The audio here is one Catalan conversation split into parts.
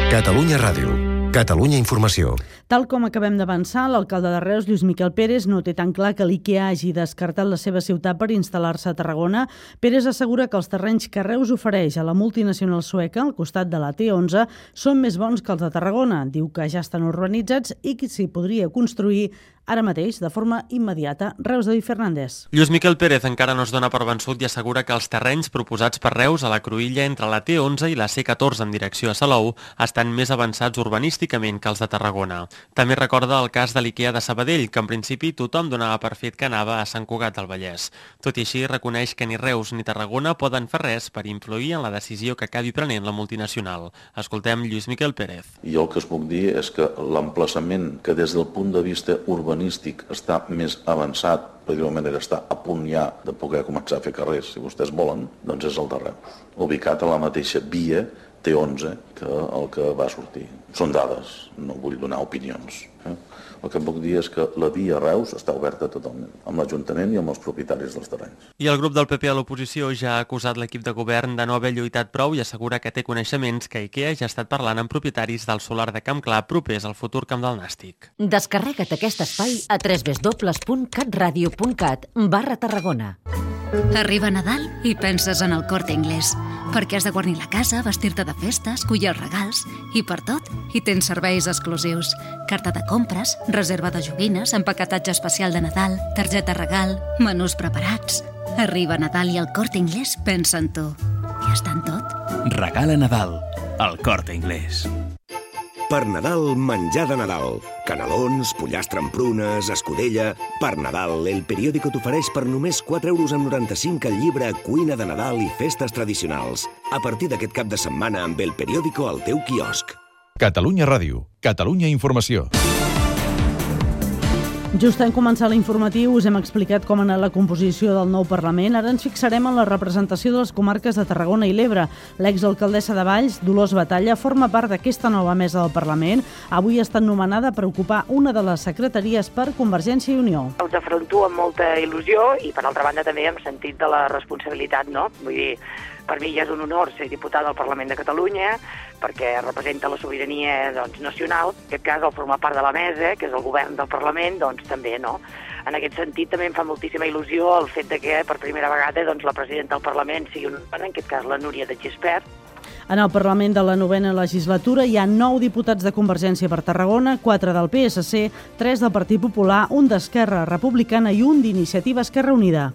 Catalunya Ràdio. Catalunya Informació. Tal com acabem d'avançar, l'alcalde de Reus, Lluís Miquel Pérez, no té tan clar que l'IKEA hagi descartat la seva ciutat per instal·lar-se a Tarragona. Pérez assegura que els terrenys que Reus ofereix a la multinacional sueca, al costat de la T11, són més bons que els de Tarragona. Diu que ja estan urbanitzats i que s'hi podria construir ara mateix, de forma immediata. Reus, David Fernández. Lluís Miquel Pérez encara no es dona per vençut i assegura que els terrenys proposats per Reus a la cruïlla entre la T11 i la C14 en direcció a Salou estan més avançats urbanísticament que els de Tarragona. També recorda el cas de l'IKEA de Sabadell, que en principi tothom donava per fet que anava a Sant Cugat del Vallès. Tot i així, reconeix que ni Reus ni Tarragona poden fer res per influir en la decisió que acabi prenent la multinacional. Escoltem Lluís Miquel Pérez. Jo el que us puc dir és que l'emplaçament que des del punt de vista urbanístic està més avançat, per dir-ho d'una manera, està a punt ja de poder començar a fer carrers, si vostès volen, doncs és el de Reus. Ubicat a la mateixa via T11 que el que va sortir. Són dades, no vull donar opinions. El que em puc dir és que la via Reus està oberta totalment, amb l'Ajuntament i amb els propietaris dels terrenys. I el grup del PP a l'oposició ja ha acusat l'equip de govern de no haver lluitat prou i assegura que té coneixements que IKEA ja ha estat parlant amb propietaris del solar de Camp Clar propers al futur Camp del Nàstic. Descarrega't aquest espai a www.catradio.cat/Tarragona. Arriba Nadal i penses en el Corte Inglés, perquè has de guarnir la casa, vestir-te de festa, escollir els regals, i per tot hi tens serveis exclusius. Carta de compres, reserva de joguines, empaquetatge especial de Nadal, targeta regal, menús preparats. Arriba Nadal i el Corte Inglés pensa en tu. I està en tot. Regala Nadal, el Corte Inglés. Per Nadal, menjar de Nadal. Canelons, pollastre amb prunes, escudella... Per Nadal, El Periódico t'ofereix per només 4,95 € el llibre Cuina de Nadal i festes tradicionals. A partir d'aquest cap de setmana amb El Periódico al teu quiosc. Catalunya Ràdio. Catalunya Informació. Just en començar l'informatiu us hem explicat com ha anat la composició del nou Parlament. Ara ens fixarem en la representació de les comarques de Tarragona i l'Ebre. L'exalcaldessa de Valls, Dolors Batalla, forma part d'aquesta nova mesa del Parlament. Avui ha estat nomenada per ocupar una de les secretaries per Convergència i Unió. Els afronto amb molta il·lusió i, per altra banda, també amb sentit de la responsabilitat, no? Vull dir, per mi ja és un honor ser diputada del Parlament de Catalunya, perquè representa la sobirania nacional. En aquest cas, al formar part de la mesa, que és el govern del Parlament, doncs també, no? En aquest sentit, també em fa moltíssima il·lusió el fet de que, per primera vegada, la presidenta del Parlament sigui una dona, en aquest cas la Núria de Gispert. En el Parlament de la 9ª legislatura hi ha 9 diputats de Convergència per Tarragona, 4 del PSC, 3 del Partit Popular, un d'Esquerra Republicana i un d'Iniciativa Esquerra Unida.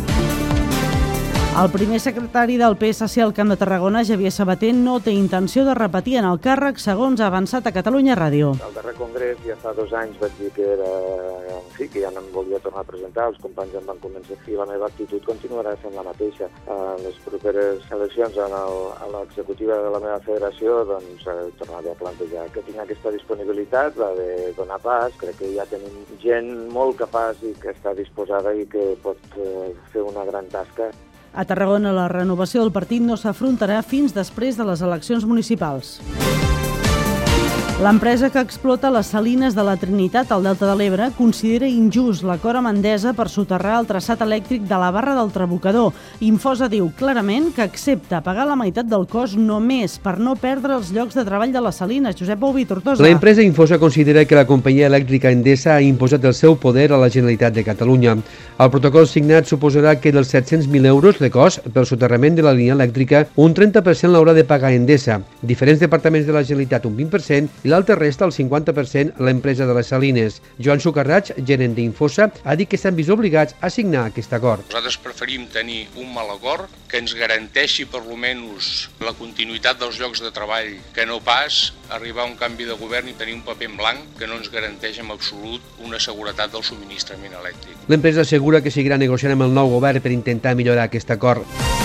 El primer secretari del PSC al Camp de Tarragona, Xavier Sabater, no té intenció de repetir en el càrrec, segons ha avançat a Catalunya Ràdio. Al darrer congrés, ja fa 2 anys, vaig dir que que ja no em volia tornar a presentar, els companys em van convèncer i la meva actitud continuarà sent la mateixa. A les properes eleccions a l'executiva de la meva federació, doncs tornaré a plantejar que tinc aquesta disponibilitat, la de donar pas. Crec que ja tenim gent molt capaç i que està disposada i que pot fer una gran tasca. A Tarragona, la renovació del partit no s'afrontarà fins després de les eleccions municipals. L'empresa que explota les salines de la Trinitat al Delta de l'Ebre considera injust l'acord amb Endesa per soterrar el traçat elèctric de la barra del Trabucador. Infosa diu clarament que accepta pagar la meitat del cost només per no perdre els llocs de treball de les salines. Josep Bouví, Tortosa. La empresa Infosa considera que la companyia elèctrica Endesa ha imposat el seu poder a la Generalitat de Catalunya. El protocol signat suposarà que dels 700.000 euros de cost pel soterrament de la línia elèctrica, un 30% l'haurà de pagar Endesa, diferents departaments de la Generalitat un 20% i l'altre resta, el 50%, l'empresa de les salines. Joan Sucarraig, gerent d'Infosa, ha dit que s'han vist obligats a signar aquest acord. Nosaltres preferim tenir un mal acord que ens garanteixi per almenys la continuïtat dels llocs de treball, que no pas arribar a un canvi de govern i tenir un paper en blanc que no ens garanteix en absolut una seguretat del subministrament elèctric. L'empresa assegura que seguirà negociant amb el nou govern per intentar millorar aquest acord.